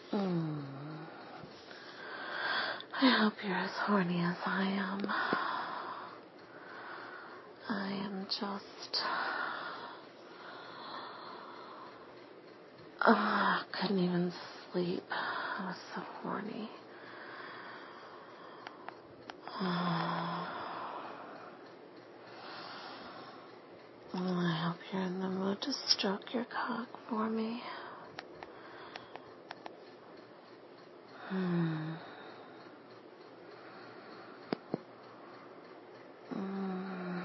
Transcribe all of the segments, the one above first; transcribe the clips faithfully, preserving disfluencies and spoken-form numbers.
Mm. I hope you're as horny as I am. I am just... Oh, I couldn't even sleep. I was so horny. Oh. I hope you're in the mood to stroke your cock for me. Hmm. Mm.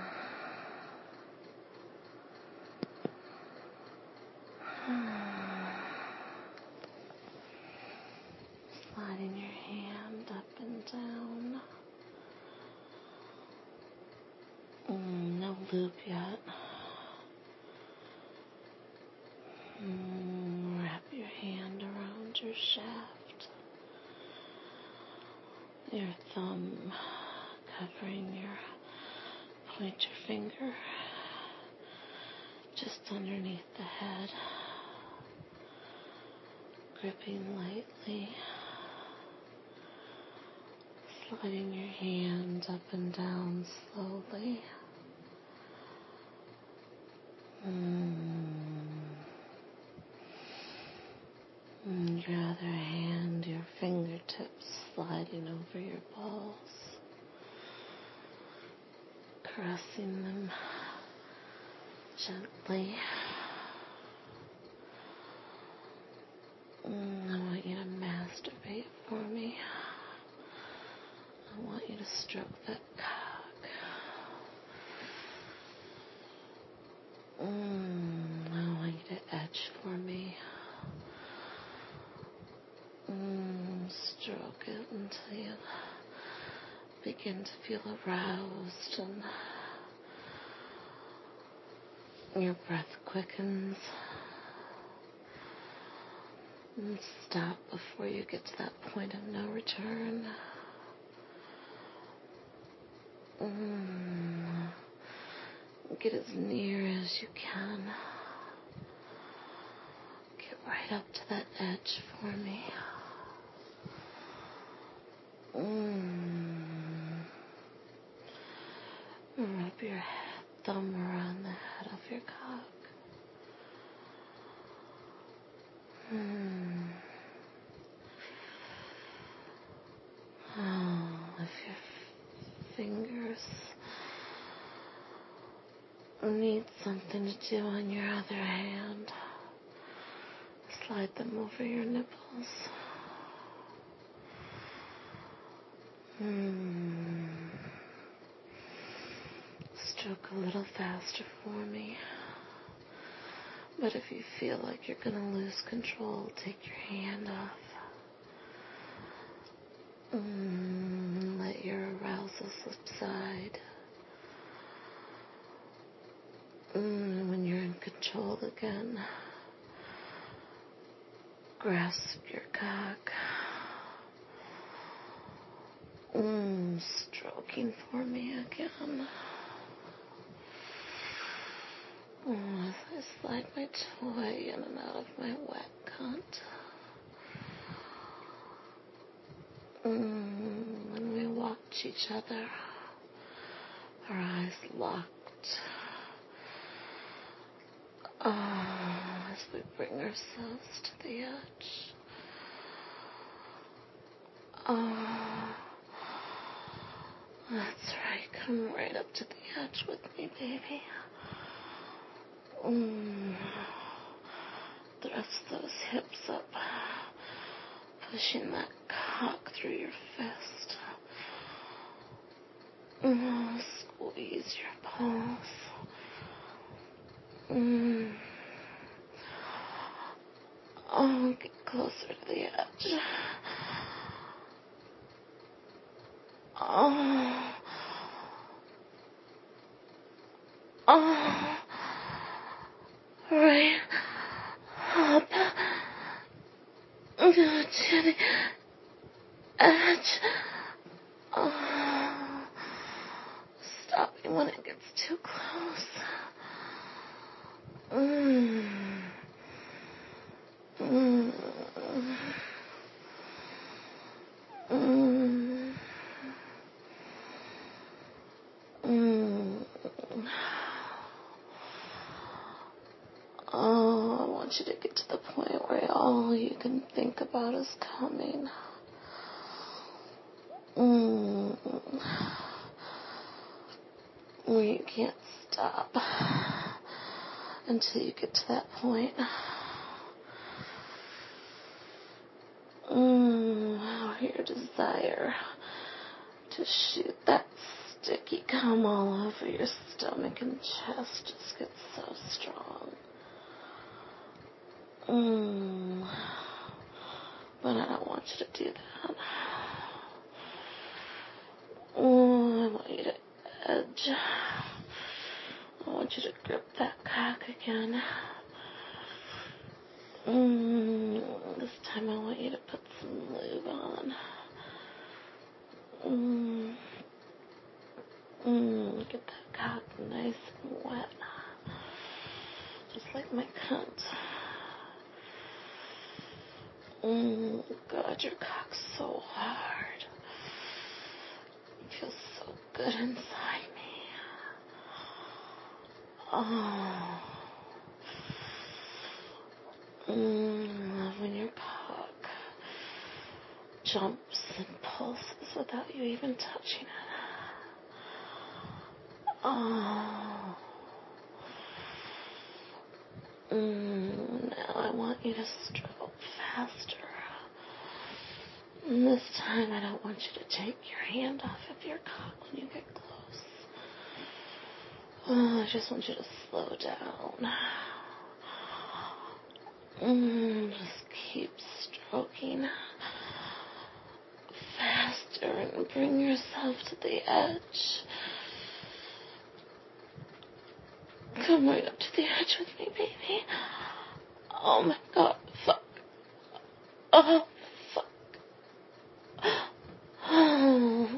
Sliding your hand up and down. Mm, no lube yet. Mm, wrap your hand around your shaft. Your thumb covering your pointer finger just underneath the head. Gripping lightly. Sliding your hand up and down slowly. Mm. And your other hand, your fingertips sliding over your balls. Caressing them gently. Mm, I want you to masturbate for me. I want you to stroke that cock. Mm, I want you to edge for me. Mm, stroke it until you begin to feel aroused and your breath quickens. And stop before you get to that point of no return. Mm. Get as near as you can. Get right up to that edge for me. Mm. Wrap your head, thumb around the head of your cock. Mm. Oh, if your fingers need something to do on your other hand, slide them over your nipples. Hmm. Stroke a little faster for me. But if you feel like you're going to lose control, take your hand off. Mm, let your arousal subside. Mm, when you're in control again, grasp your cock. Mm, stroking for me again. Mm, as I slide my toy in and out of my wet cunt. Mm, when we watch each other, our eyes locked. Oh, as we bring ourselves to the edge. Oh, that's right. Come right up to the edge with me, baby. Mm. Thrust those hips up, pushing that cock through your fist. Mm. Squeeze your balls. Mm. Oh, get closer to the edge. Oh. Oh. Right up to the edge. Oh. Stopping when it gets too close. Mm. Mm. want you to get to the point where all you can think about is coming. Mm. Where you can't stop until you get to that point. Mm. Your desire to shoot that sticky cum all over your stomach and chest just gets so strong. Mm. But I don't want you to do that. Oh, I want you to edge. I want you to grip that cock again. Mm. This time I want you to put some lube on. Mm. Mm. Get that cock nice and wet. Just like my cunt. Mm. God, your cock's so hard. It feels so good inside me. Oh. Mm. Love when your cock jumps and pulses without you even touching it. Oh. Mm. Now I want you to stroke faster. And this time I don't want you to take your hand off of your cock when you get close. Oh, I just want you to slow down. Mm, just keep stroking faster and bring yourself to the edge. Come right up to the edge with me, baby. Oh my God, fuck. Oh, fuck. Oh.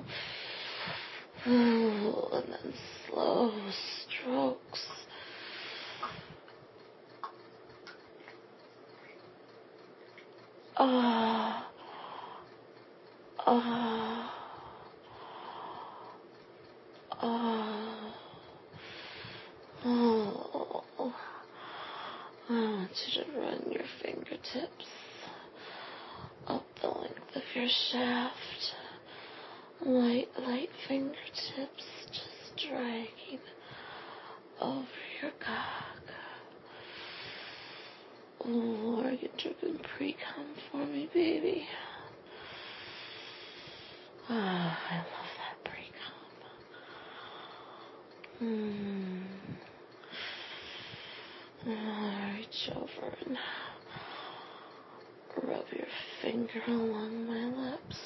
Oh, and then slow strokes. Oh. Oh. Oh. Oh. I want you to run your fingertips up the length of your shaft. Light, light fingertips just dragging over your cock. Oh, are you drinking pre-cum for me, baby? Ah, oh, I love that pre-cum. Hmm. Oh, reach over and rub your finger along my lips.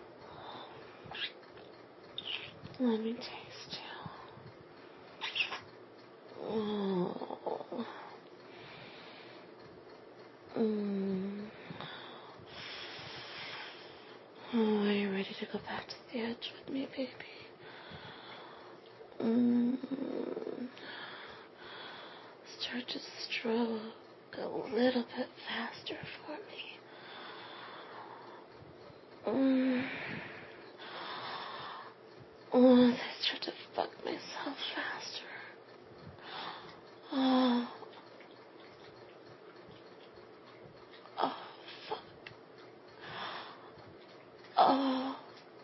Let me taste you. Oh. Mm. Oh, are you ready to go back to the edge with me, baby? Mm. Start to stroke a little bit faster for me. Mm. Oh, as I start to fuck myself faster. Oh. Oh, fuck. Oh.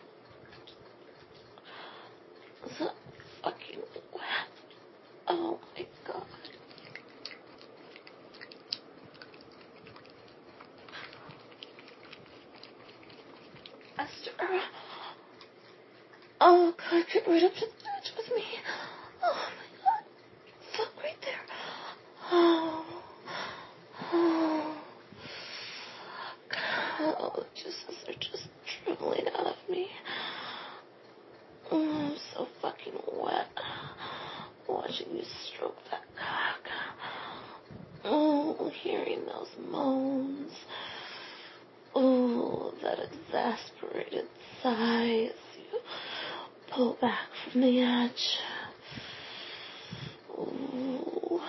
So fucking wet. Oh my God. Esther. Oh, God, get right up to the edge with me. Oh my God. Fuck right there. Oh. Oh. Oh, juices are just dribbling out of me. Oh, I'm so fucking wet. Watching you stroke that cock. Oh, hearing those moans. Oh, that exasperated sigh as you pull back from the edge. Oh.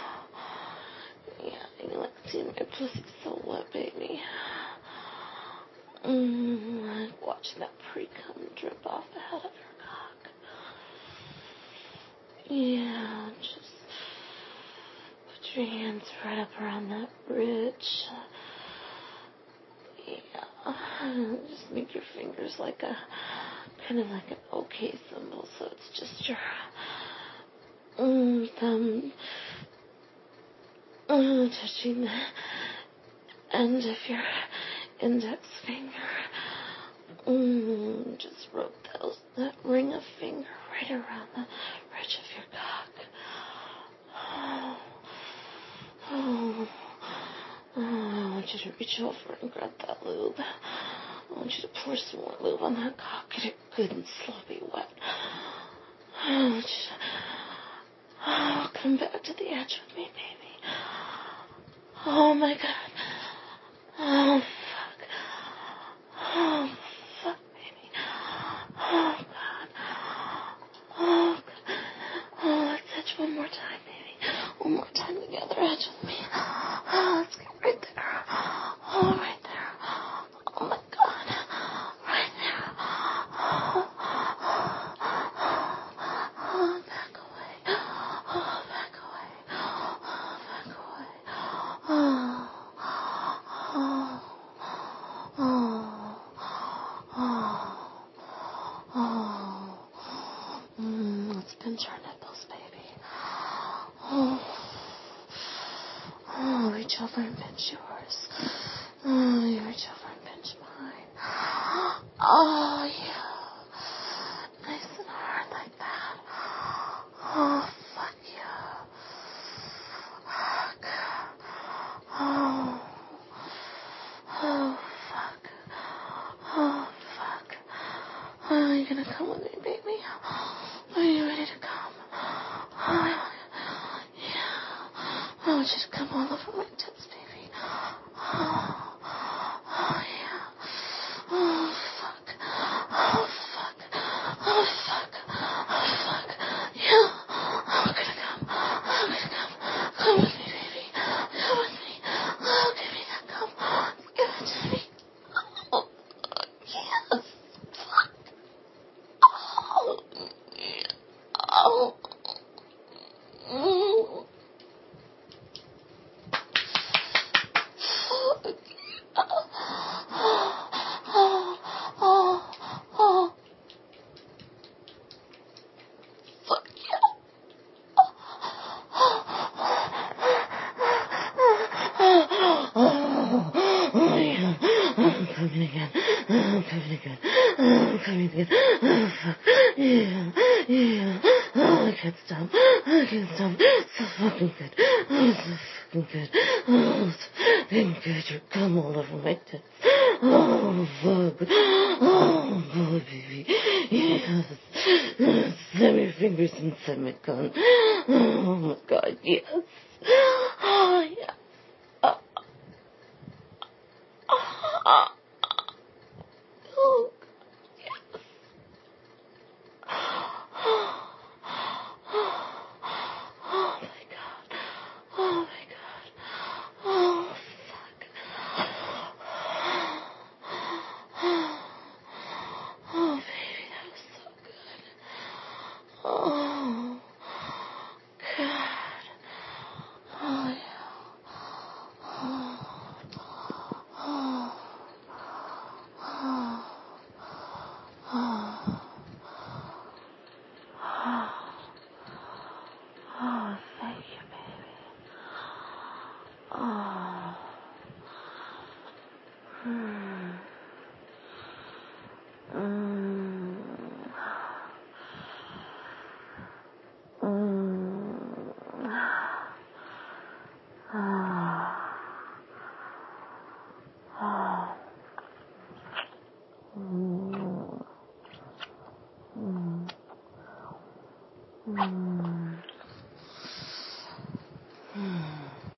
Yeah, you like seeing my pussy so wet, baby. Mm, watching that pre-cum drip off the head of your cock. Yeah, just put your hands right up around that bridge. Yeah. Just make your fingers like a, kind of like an OK symbol. So it's just your mm, thumb mm, touching the end of your index finger. Mm, just rub those, that ring of finger right around the ridge of your cock. Oh, oh, oh, I want you to reach over and grab that lube. I want you to pour some more lube on that cock. Get it good and sloppy wet. I want you to oh, come back to the edge with me, baby. Oh my God. Oh fuck. Oh fuck, baby. Oh God. Oh God. Oh, let's edge one more time, baby. One more time together. Edge with me. Oh, let's get right there. Oh, right there. Oh my God. Right there. Oh, oh, back away. Oh, back away. Oh, back away. Oh, oh, oh, oh, oh. Mm, let's pinch our nipples, baby. Oh, oh, reach over and pinch yours. Oh, you reach over and pinch mine. Oh, yeah. Nice and hard like that. Oh, fuck yeah. Fuck. Oh. Oh, fuck. Oh, fuck. Oh, are you gonna come with me, baby? Are you ready to come? Oh, yeah. I want you to come all over my tits, baby. Oh, oh yeah. Oh, fuck. Oh, fuck. Oh, fuck. Oh, fuck. Yeah. I'm gonna come. I'm gonna come. Come with me, baby. Come with me. Oh, give me that come. Give it to me. Oh, yes. Fuck. Oh, yeah. Oh. Mm. Fuck. Oh, oh, oh, oh. Fuck yeah. Oh, yeah. I'm coming again. I'm coming again. I'm coming again. Oh, fuck. Yeah. Yeah. Oh, I can't stop. I can't stop. So fucking good. Oh, so fucking good. Oh, so fucking good. You come all over my tits. Oh, fuck. Oh, boy, baby. Yes. Slam your fingers inside my gun. Oh, my God, yes. Oh, yeah. Oh, oh, oh, yes. Oh, my God. Oh, my God. Oh, fuck. Oh, baby, that was so good. Oh, God. Oh, yeah. Oh, oh, oh, oh, oh, thank you, baby. Oh, hmm. Mm. Mm.